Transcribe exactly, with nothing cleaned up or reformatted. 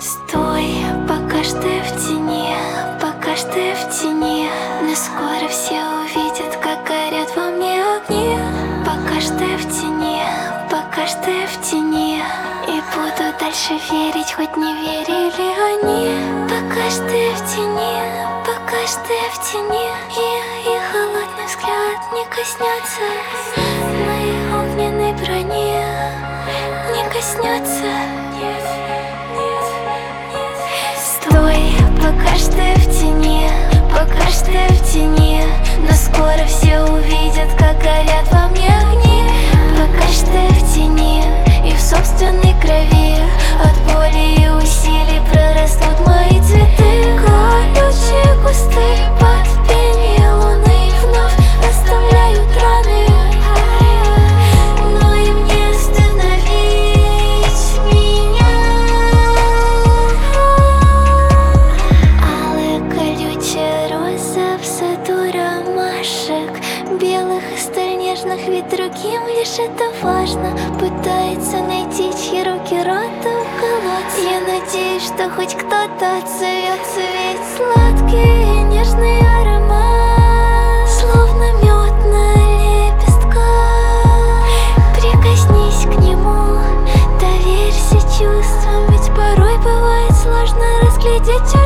Стой, пока что я в тени, пока что я в тени. Но скоро все увидят, как горят во мне огни. Пока что я в тени, пока что я в тени. И буду дальше верить, хоть не верили они. Пока что я в тени, пока что я в тени. И, и холодный взгляд не коснется моей огненной брони. Не коснется. Стой, пока что я в тени, пока что я в тени. Но скоро все увидят, как горят во мне огни. Пока что я в тени и в собственной крови. От боли и усилий прорастут мои цветы. Колючие кусты под пение луны вновь оставляют раны. Но им не остановить меня. Алая колючая роза в саду ромашек, белых и столь нежных, ведь другим лишь это важно. Пытается найти, чьи руки рот уколоться. Я надеюсь, что хоть кто-то отзовется, ведь сладкий и нежный аромат, словно мед на лепестках. Прикоснись к нему, доверься чувствам, ведь порой бывает сложно разглядеть.